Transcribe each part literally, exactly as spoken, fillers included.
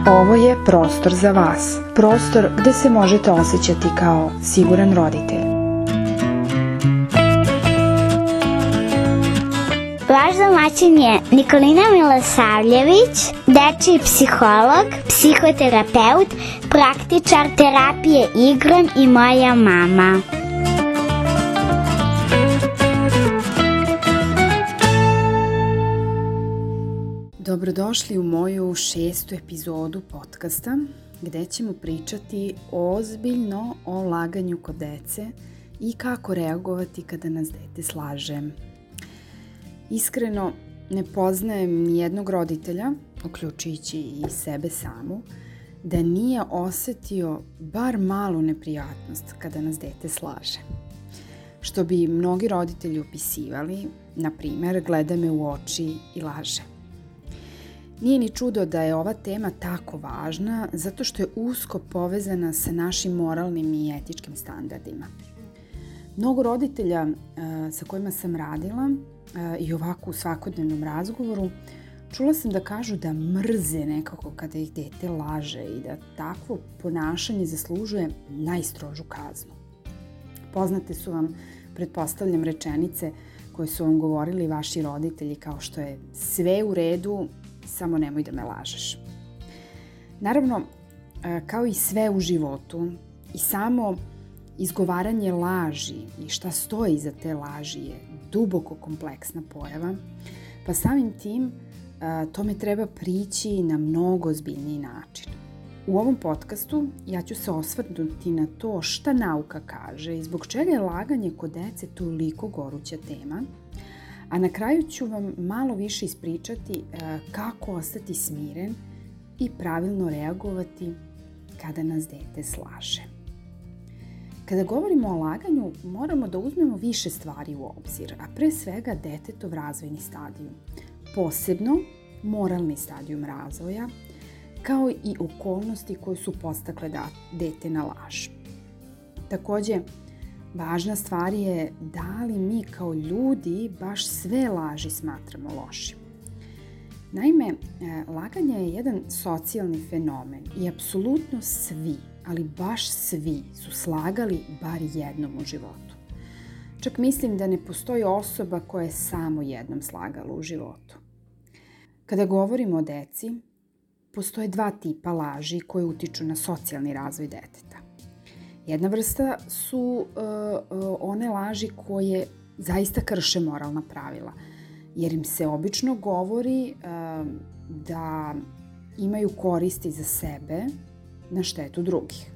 Ovo je prostor za vas. Prostor gde se možete osjećati kao siguran roditelj. Vaš domaćin je Nikolina Milosavljević, dečiji psiholog, psihoterapeut, praktičar terapije igrom i moja mama. Dobrodošli u moju šestu epizodu podcasta gde ćemo pričati ozbiljno o laganju kod dece i kako reagovati kada nas dete slaže. Iskreno, ne poznajem nijednog roditelja, uključujući i sebe samu, da nije osetio bar malu neprijatnost kada nas dete slaže. Što bi mnogi roditelji opisivali, na primer, gleda me u oči i laže. Nije ni čudo da je ova tema tako važna, zato što je usko povezana sa našim moralnim i etičkim standardima. Mnogo roditelja uh, sa kojima sam radila uh, i ovako u svakodnevnom razgovoru, čula sam da kažu da mrze nekako kada ih dete laže i da takvo ponašanje zaslužuje najstrožu kaznu. Poznate su vam, pretpostavljam, rečenice koje su vam govorili vaši roditelji, kao što je sve u redu, samo nemoj da me lažeš. Naravno, kao i sve u životu, i samo izgovaranje laži i šta stoji iza te laži je duboko kompleksna pojava, pa samim tim tome treba prići na mnogo ozbiljniji način. U ovom podcastu ja ću se osvrnuti na to šta nauka kaže i zbog čega je laganje kod dece toliko goruća tema, a na kraju ću vam malo više ispričati kako ostati smiren i pravilno reagovati kada nas dete slaže. Kada govorimo o laganju, moramo da uzmemo više stvari u obzir, a pre svega detetov razvojni stadijum, posebno moralni stadijum razvoja, kao i okolnosti koje su podstakle da dete na laž. Takođe, važna stvar je da li mi kao ljudi baš sve laži smatramo lošim. Naime, laganje je jedan socijalni fenomen i apsolutno svi, ali baš svi su slagali bar jednom u životu. Čak mislim da ne postoji osoba koja je samo jednom slagala u životu. Kada govorimo o deci, postoje dva tipa laži koje utiču na socijalni razvoj deteta. Jedna vrsta su uh, uh, one laži koje zaista krše moralna pravila, jer im se obično govori uh, da imaju koristi za sebe na štetu drugih.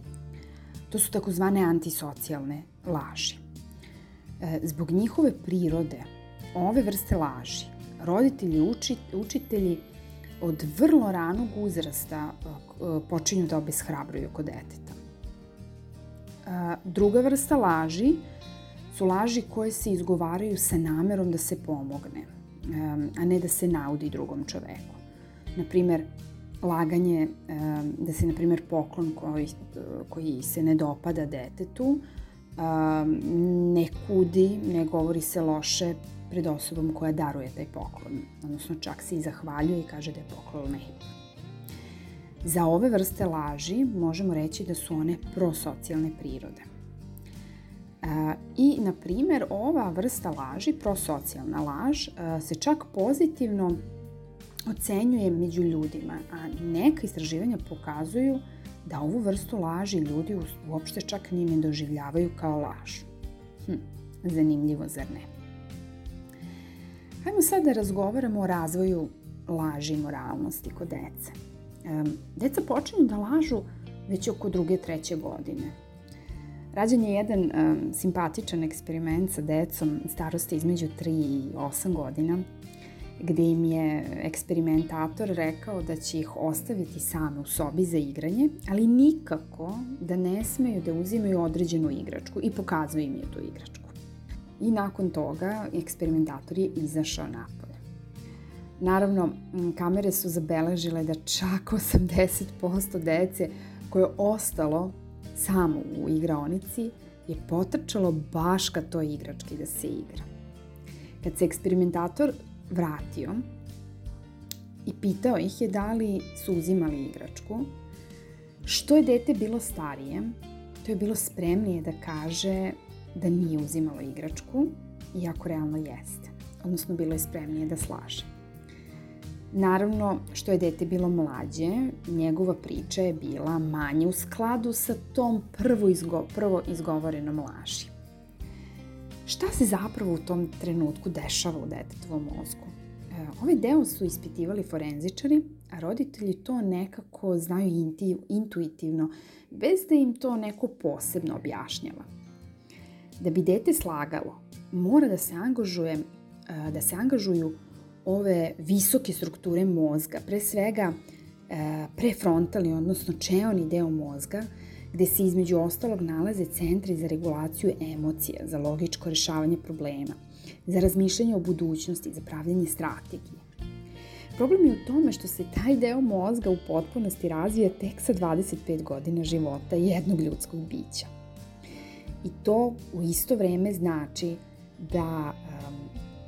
To su takozvane antisocijalne laži. Uh, zbog njihove prirode, ove vrste laži, roditelji i uči, učitelji od vrlo ranog uzrasta uh, počinju da obeshrabruju kod deteta. Druga vrsta laži su laži koje se izgovaraju sa namerom da se pomogne, a ne da se naudi drugom čoveku. Naprimer, laganje da se, na primjer, poklon koji, koji se ne dopada detetu ne kudi, ne govori se loše pred osobom koja daruje taj poklon, odnosno čak se i zahvaljuje i kaže da je poklon lep. Za ove vrste laži možemo reći da su one prosocijalne prirode. E, I, na primjer, ova vrsta laži, prosocijalna laž, e, se čak pozitivno ocenjuje među ljudima, a neka istraživanja pokazuju da ovu vrstu laži ljudi uopšte čak ni ne doživljavaju kao laž. Hm, zanimljivo, zar ne? Hajmo sad da razgovaramo o razvoju laži i moralnosti kod dece. Deca počinju da lažu već oko druge, treće godine. Rađen je jedan um, simpatičan eksperiment sa decom starosti između tri i osam godina, gde im je eksperimentator rekao da će ih ostaviti same u sobi za igranje, ali nikako da ne smeju da uzimaju određenu igračku i pokazuje im je tu igračku. I nakon toga eksperimentator je izašao napolje. Naravno, kamere su zabeležile da čak osamdeset posto dece koje je ostalo samo u igraonici je potrčalo baš ka toj igrački da se igra. Kad se eksperimentator vratio, i pitao ih je da li su uzimali igračku. Što je dete bilo starije, to je bilo spremnije da kaže da nije uzimalo igračku, iako realno jeste. Odnosno, bilo je spremnije da slaže. Naravno, što je dete bilo mlađe, njegova priča je bila manje u skladu sa tom prvo, izgo, prvo izgovorenom laži. Šta se zapravo u tom trenutku dešava u detetovom mozgu? E, ovaj deo su ispitivali forenzičari, a roditelji to nekako znaju inti, intuitivno, bez da im to neko posebno objašnjava. Da bi dete slagalo, mora da se angažuje, da se angažuju ove visoke strukture mozga, pre svega prefrontalni, odnosno čeoni deo mozga, gde se između ostalog nalaze centri za regulaciju emocija, za logičko rešavanje problema, za razmišljanje o budućnosti, za pravljenje strategije. Problem je u tome što se taj deo mozga u potpunosti razvija tek sa dvadeset pet godina života jednog ljudskog bića. I to u isto vreme znači da um,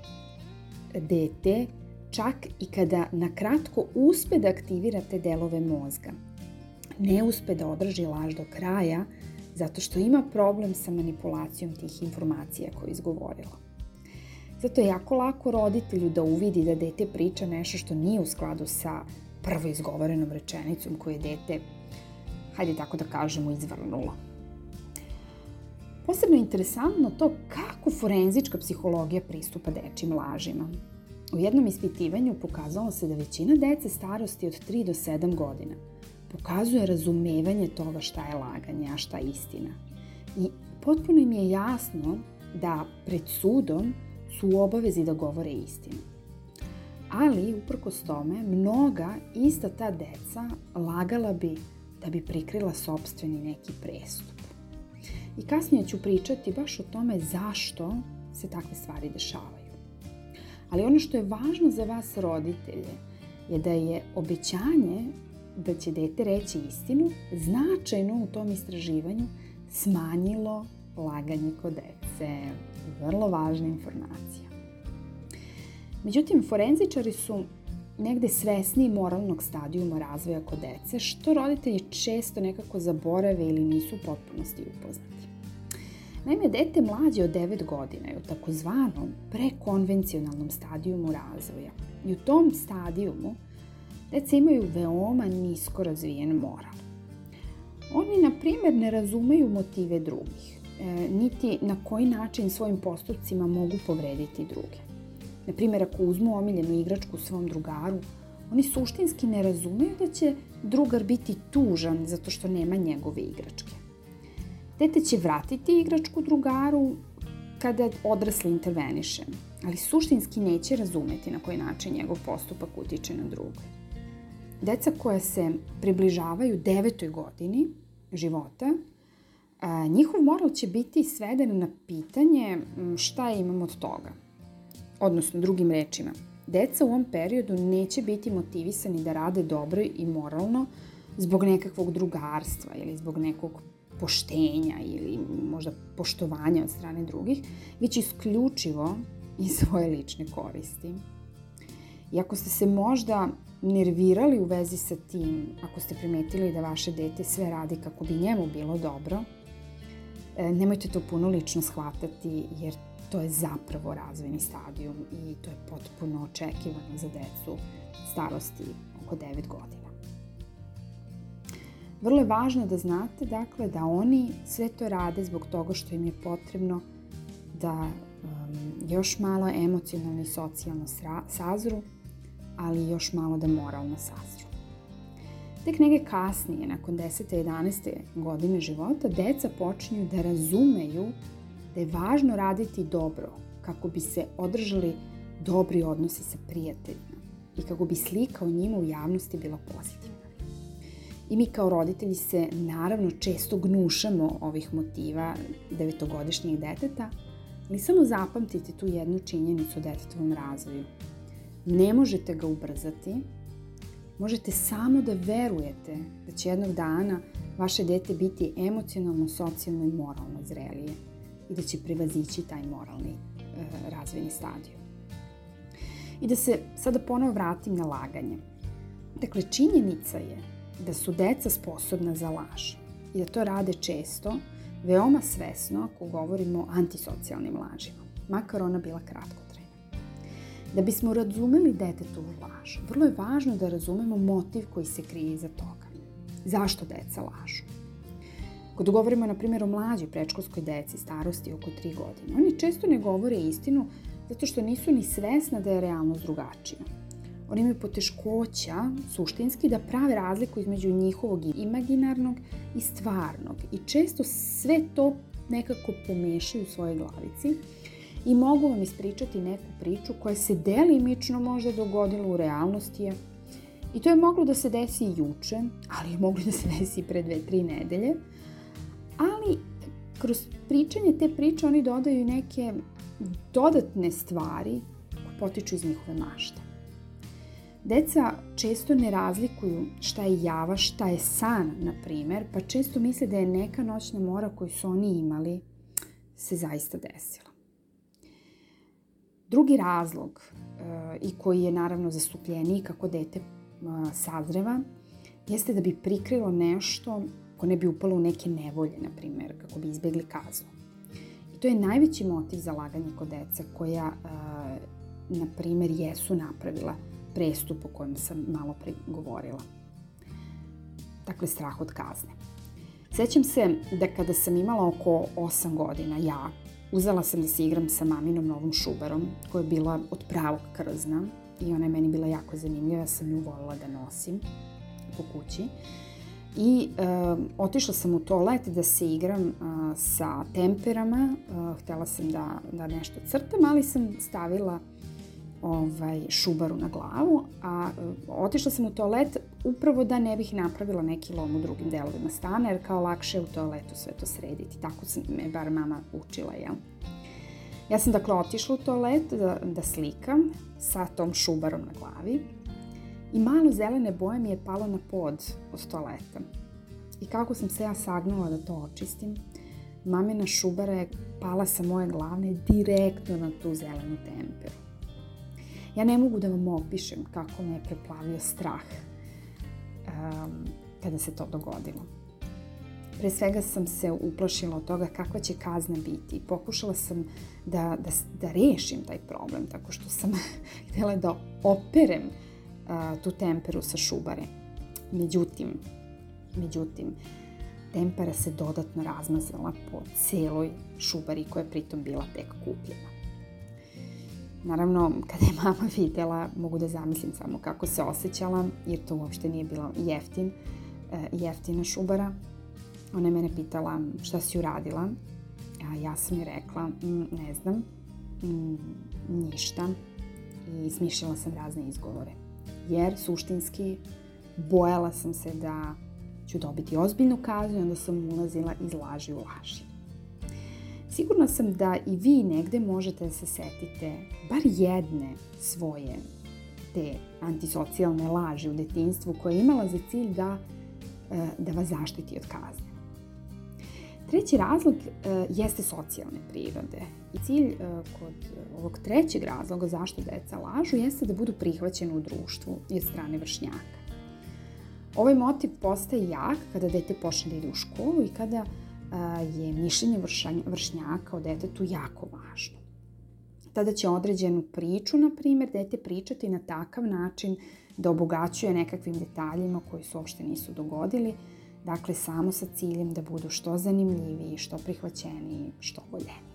dete, čak i kada na kratko uspe da aktivira te delove mozga, ne uspe da održi laž do kraja zato što ima problem sa manipulacijom tih informacija koje je izgovorila. Zato je jako lako roditelju da uvidi da dete priča nešto što nije u skladu sa prvo izgovorenom rečenicom koju je dete, hajde tako da kažemo, izvrnulo. Posebno je interesantno to kako forenzička psihologija pristupa dečjim lažima. U jednom ispitivanju pokazalo se da većina dece starosti od tri do sedam godina pokazuje razumevanje toga šta je laganje, a šta je istina. I potpuno im je jasno da pred sudom su u obavezi da govore istinu. Ali, uprkos tome, mnoga ista ta deca lagala bi da bi prikrila sopstveni neki prestup. I kasnije ću pričati baš o tome zašto se takve stvari dešavaju. Ali ono što je važno za vas roditelje je da je obećanje da će dete reći istinu značajno u tom istraživanju smanjilo laganje kod dece. Vrlo važna informacija. Međutim, forenzičari su negde svesni moralnog stadijuma razvoja kod dece, što roditelji često nekako zaborave ili nisu u potpunosti upoznati. Naime, dete mlađe od devet godina je u takozvanom prekonvencionalnom stadijumu razvoja. I u tom stadijumu deca imaju veoma nisko razvijen moral. Oni, na primjer, ne razumeju motive drugih, e, niti na koji način svojim postupcima mogu povrediti druge. Na primjer, ako uzmu omiljenu igračku svom drugaru, oni suštinski ne razumeju da će drugar biti tužan zato što nema njegove igračke. Dete će vratiti igračku drugaru kada odrasli interveniše, ali suštinski neće razumeti na koji način njegov postupak utiče na druge. Deca koja se približavaju devetoj godini života, njihov moral će biti sveden na pitanje šta imam od toga. Odnosno, drugim rečima, deca u ovom periodu neće biti motivisani da rade dobro i moralno zbog nekakvog drugarstva ili zbog nekog poštenja ili možda poštovanja od strane drugih, već isključivo iz svoje lične koristi. I ako ste se možda nervirali u vezi sa tim, ako ste primetili da vaše dete sve radi kako bi njemu bilo dobro, nemojte to puno lično shvatati, jer to je zapravo razvojni stadijum i to je potpuno očekivano za decu starosti oko devet godina. Vrlo je važno da znate, dakle, da oni sve to rade zbog toga što im je potrebno da um, još malo emocionalno i socijalno sazru, ali još malo da moralno sazru. Tek neke kasnije, nakon desete i jedanaeste godine života, deca počinju da razumeju da je važno raditi dobro kako bi se održali dobri odnosi sa prijateljima i kako bi slika o njima u javnosti bila pozitivna. I mi kao roditelji se naravno često gnušamo ovih motiva devetogodišnjeg deteta, ali samo zapamtite tu jednu činjenicu o detetovom razvoju. Ne možete ga ubrzati, možete samo da verujete da će jednog dana vaše dete biti emocionalno, socijalno i moralno zrelije i da će prevazići taj moralni e, razvojni stadijum. I da se sada ponovo vratim na laganje. Dakle, činjenica je da su deca sposobna za laž i da to rade često, veoma svesno ako govorimo o antisocijalnim lažima, makar ona bila kratkotrajna. Da bismo razumeli detetovu laž, vrlo je važno da razumemo motiv koji se krije iza toga. Zašto deca lažu? Kad govorimo, na primjer, o mlađoj predškolskoj deci starosti oko tri godine, oni često ne govore istinu zato što nisu ni svesna da je realnost drugačija. Oni imaju poteškoća, suštinski, da prave razliku između njihovog imaginarnog i stvarnog. I često sve to nekako pomešaju u svojoj glavici i mogu vam ispričati neku priču koja se delimično možda dogodila u realnosti. I to je moglo da se desi i juče, ali je moglo da se desi i pre dve, tri nedelje. Ali kroz pričanje te priče oni dodaju neke dodatne stvari koje potiču iz njihove mašte. Deca često ne razlikuju šta je java, šta je san, na primjer, pa često misle da je neka noćna mora koju su oni imali se zaista desila. Drugi razlog, e, i koji je naravno zastupljeniji kako dete e, sazreva, jeste da bi prikrilo nešto ko ne bi upalo u neke nevolje, na primjer, kako bi izbjegli kaznu. I to je najveći motiv za laganje kod deca koja, e, na primjer, jesu napravila prestup o kojem sam malo pre govorila. Dakle, strah od kazne. Sećam se da kada sam imala oko osam godina, ja uzela sam da se igram sa maminom novom šubarom, koja je bila od pravog krzna i ona je meni bila jako zanimljiva, ja sam nju voljela da nosim po kući. I e, otišla sam u toalet da se igram e, sa temperama, e, htjela sam da, da nešto crtam, ali sam stavila ovaj, šubaru na glavu, a e, otišla sam u toalet upravo da ne bih napravila neki lom u drugim delovima stana, jer kao lakše je u toaletu sve to srediti. Tako sam me bar mama učila, jel? Ja sam dakle otišla u toalet da, da slikam sa tom šubarom na glavi i malo zelene boje mi je palo na pod od toaleta. I kako sam se ja sagnula da to očistim, mamina šubara je pala sa moje glave direktno na tu zelenu temperu. Ja ne mogu da vam opišem kako me je preplavio strah um, kada se to dogodilo. Pre svega sam se uplašila od toga kakva će kazna biti i pokušala sam da, da, da rešim taj problem tako što sam htjela da operem uh, tu temperu sa šubare. Međutim, međutim, tempera se dodatno razmazala po celoj šubari koja je pritom bila tek kupljena. Naravno, kada je mama vidjela, mogu da zamislim samo kako se osjećala, jer to uopšte nije bila jeftin, jeftina šubara. Ona je mene pitala šta si uradila, a ja sam joj rekla, mm, ne znam, mm, ništa, i smišljala sam razne izgovore. Jer suštinski bojala sam se da ću dobiti ozbiljnu kaznu i onda sam ulazila iz laži u laži. Sigurna sam da i vi negde možete da se setite bar jedne svoje te antisocijalne laži u detinjstvu koja je imala za cilj da, da vas zaštiti od kazne. Treći razlog jeste socijalne prirode. I cilj kod ovog trećeg razloga zašto deca lažu jeste da budu prihvaćeni u društvu i od strane vršnjaka. Ovaj motiv postaje jak kada dete počne da ide u školu i kada je mišljenje vršnjaka o detetu jako važno. Tada će određenu priču, na primjer, dete pričati na takav način da obogaćuje nekakvim detaljima koji se uopšte nisu dogodili, dakle samo sa ciljem da budu što zanimljiviji, što prihvaćeniji, što voljeniji.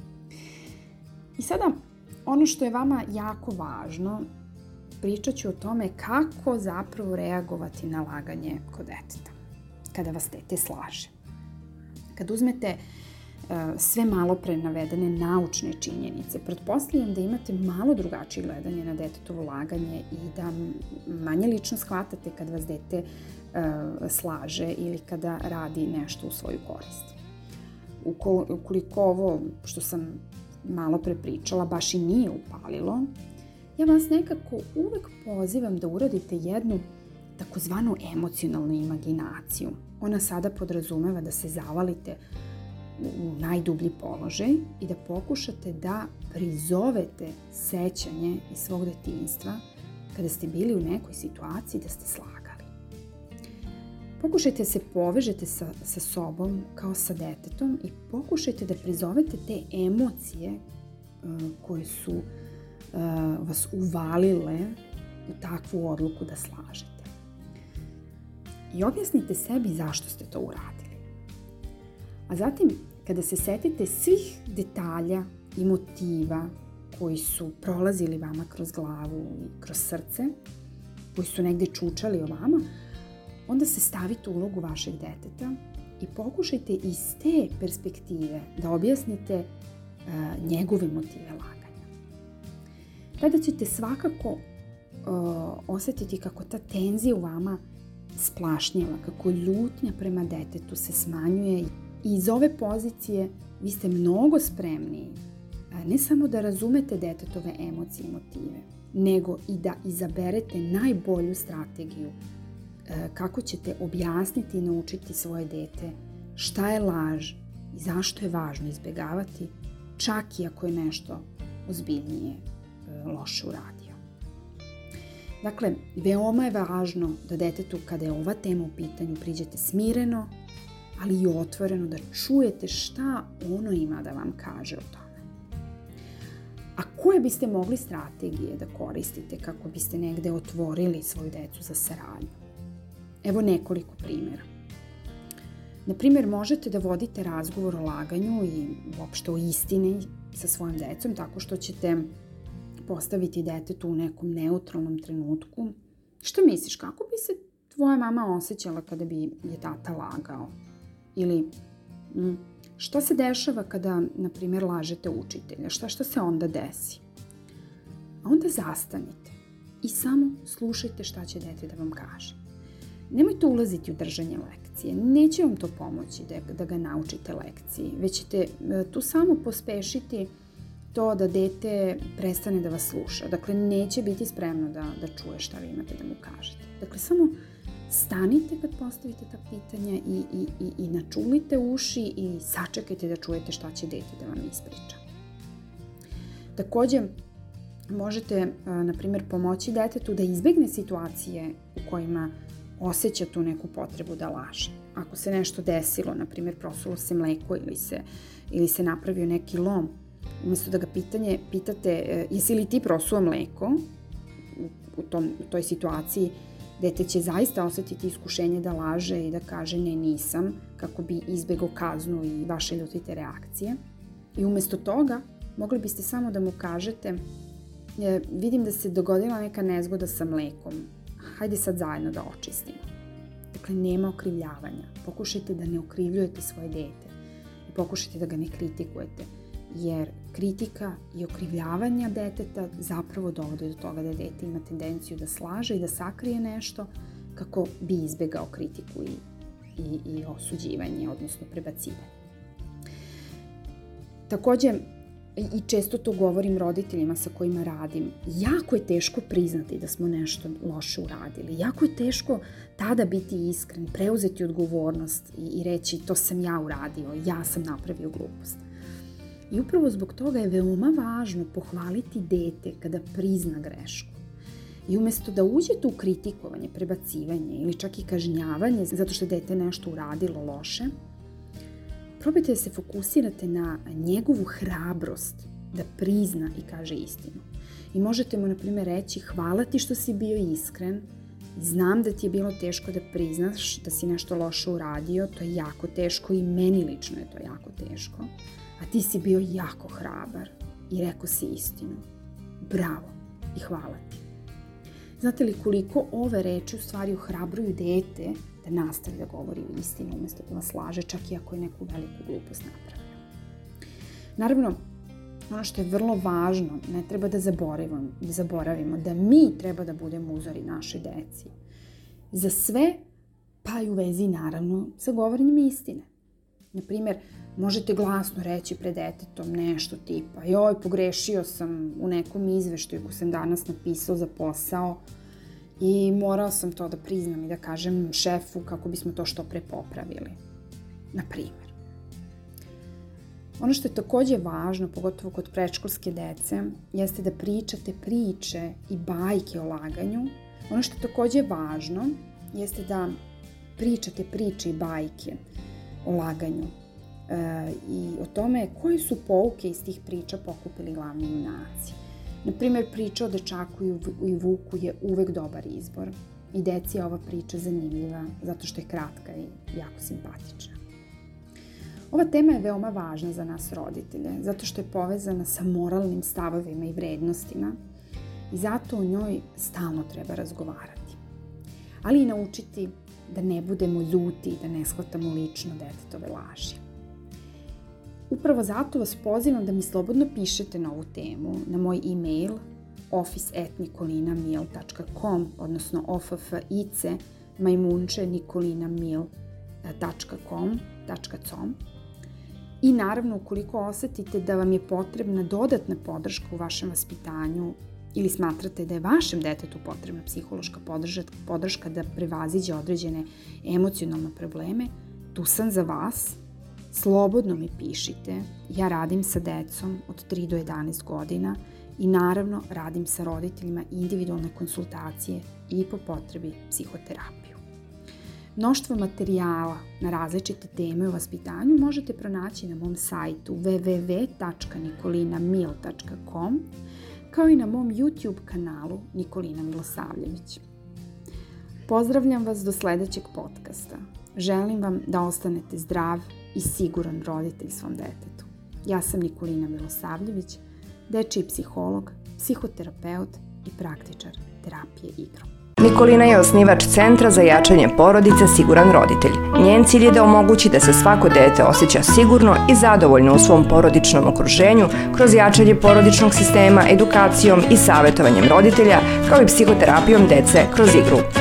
I sada, ono što je vama jako važno, pričat ću o tome kako zapravo reagovati na laganje kod deteta, kada vas dete slaže. Kad uzmete uh, sve malo pre navedene naučne činjenice, pretpostavljam da imate malo drugačije gledanje na detetovo laganje i da manje lično shvatate kad vas dete uh, slaže ili kada radi nešto u svoju korist. Ukol, ukoliko ovo što sam malo pre pričala baš i nije upalilo, ja vas nekako uvek pozivam da uradite jednu takozvanu emocionalnu imaginaciju. Ona sada podrazumeva da se zavalite u najdublji položaj i da pokušate da prizovete sećanje iz svog detinjstva kada ste bili u nekoj situaciji da ste slagali. Pokušajte se povežete sa, sa sobom kao sa detetom i pokušajte da prizovete te emocije uh, koje su uh, vas uvalile u takvu odluku da slažete. I objasnite sebi zašto ste to uradili. A zatim, kada se setite svih detalja i motiva koji su prolazili vama kroz glavu i kroz srce, koji su negde čučali o vama, onda se stavite u ulogu vašeg deteta i pokušajte iz te perspektive da objasnite uh, njegove motive laganja. Tada ćete svakako uh, osetiti kako ta tenzija u vama splašnjava, kako ljutnja prema detetu se smanjuje i iz ove pozicije vi ste mnogo spremniji uh, ne samo da razumete detetove emocije i motive, nego i da izaberete najbolju strategiju kako ćete objasniti i naučiti svoje dete šta je laž i zašto je važno izbjegavati, čak i ako je nešto ozbiljnije loše uradio. Dakle, veoma je važno da detetu, kada je ova tema u pitanju, priđete smireno, ali i otvoreno, da čujete šta ono ima da vam kaže o tome. A koje biste mogli strategije da koristite kako biste negde otvorili svoju decu za saradnju? Evo nekoliko primjera. Na primjer, možete da vodite razgovor o laganju i uopšte o istini sa svojim decom tako što ćete postaviti detetu u nekom neutralnom trenutku. Što misliš, kako bi se tvoja mama osjećala kada bi je tata lagao? Ili što se dešava kada, na primjer, lažete učitelja? Šta, šta se onda desi? A onda zastanite i samo slušajte šta će dete da vam kaže. Nemojte ulaziti u držanje lekcije, neće vam to pomoći da, da ga naučite lekciji, već ćete tu samo pospešiti to da dete prestane da vas sluša. Dakle, neće biti spremno da, da čuje šta vi imate da mu kažete. Dakle, samo stanite kad postavite ta pitanja i, i, i, i načulite uši i sačekajte da čujete šta će dete da vam ispriča. Također, možete, na primjer, pomoći detetu da izbegne situacije u kojima osjeća tu neku potrebu da laže. Ako se nešto desilo, na primjer prosulo se mleko ili se, ili se napravio neki lom, umjesto da ga pitanje, pitate jesi li ti prosuo mleko, u, tom, u toj situaciji dete će zaista osjetiti iskušenje da laže i da kaže ne, nisam, kako bi izbegao kaznu i vaše ljutite reakcije. I umjesto toga mogli biste samo da mu kažete vidim da se dogodila neka nezgoda sa mlekom, hajde sad zajedno da očistimo. Dakle, nema okrivljavanja. Pokušajte da ne okrivljujete svoje dete i pokušajte da ga ne kritikujete, jer kritika i okrivljavanja deteta zapravo dovode do toga da dete ima tendenciju da slaže i da sakrije nešto kako bi izbegao kritiku i, i, i osuđivanje, odnosno prebacivanje. Također, i često to govorim roditeljima sa kojima radim, jako je teško priznati da smo nešto loše uradili. Jako je teško tada biti iskren, preuzeti odgovornost i, i reći to sam ja uradio, ja sam napravio glupost. I upravo zbog toga je veoma važno pohvaliti dete kada prizna grešku. I umjesto da uđete u kritikovanje, prebacivanje ili čak i kažnjavanje zato što dete nešto uradilo loše, probajte da se fokusirate na njegovu hrabrost da prizna i kaže istinu. I možete mu, na primjer, reći hvala ti što si bio iskren, znam da ti je bilo teško da priznaš da si nešto loše uradio, to je jako teško i meni lično je to jako teško, a ti si bio jako hrabar i rekao si istinu. Bravo i hvala ti. Znate li koliko ove reči u stvari ohrabruju dete da nastavi da govori istinu umjesto da vas laže, čak i ako je neku veliku glupost napravio. Naravno, ono što je vrlo važno, ne treba da zaboravimo, da zaboravimo da mi treba da budemo uzori našoj deci. Za sve, pa i u vezi naravno sa govorenjem istine. Naprimjer, možete glasno reći pred detetom nešto tipa joj, pogrešio sam u nekom izveštaju koji sam danas napisao za posao i morao sam to da priznam i da kažem šefu kako bismo to što pre popravili. Naprimjer. Ono što je takođe važno, pogotovo kod predškolske dece, jeste da pričate priče i bajke o laganju. Ono što je takođe važno jeste da pričate priče i bajke o laganju e, i o tome koje su pouke iz tih priča pokupili glavni junaci. Naprimjer, priča o dečaku i vuku je uvek dobar izbor i deci je ova priča zanimljiva zato što je kratka i jako simpatična. Ova tema je veoma važna za nas roditelje, zato što je povezana sa moralnim stavovima i vrednostima i zato o njoj stalno treba razgovarati. Ali i naučiti da ne budemo ljuti i da ne shvatamo lično detetove laži. Upravo zato vas pozivam da mi slobodno pišete na ovu temu na moj e-mail office at nicolinamil tačka com odnosno office majmunče nicolinamil tačka com i naravno ukoliko osetite da vam je potrebna dodatna podrška u vašem vaspitanju ili smatrate da je vašem detetu potrebna psihološka podrška da prevaziđe određene emocionalne probleme, tu sam za vas. Slobodno mi pišite. Ja radim sa decom od tri do jedanaest godina i naravno radim sa roditeljima individualne konsultacije i po potrebi psihoterapiju. Mnoštvo materijala na različite teme u vaspitanju možete pronaći na mom sajtu w w w tačka nicolinamil tačka com kao i na mom YouTube kanalu Nikolina Milosavljević. Pozdravljam vas do sledećeg podcasta. Želim vam da ostanete zdrav i siguran roditelj svom detetu. Ja sam Nikolina Milosavljević, dečiji psiholog, psihoterapeut i praktičar terapije igrom. Nikolina je osnivač Centra za jačanje porodice Siguran roditelj. Njen cilj je da omogući da se svako dete osjeća sigurno i zadovoljno u svom porodičnom okruženju kroz jačanje porodičnog sistema, edukacijom i savjetovanjem roditelja, kao i psihoterapijom dece kroz igru.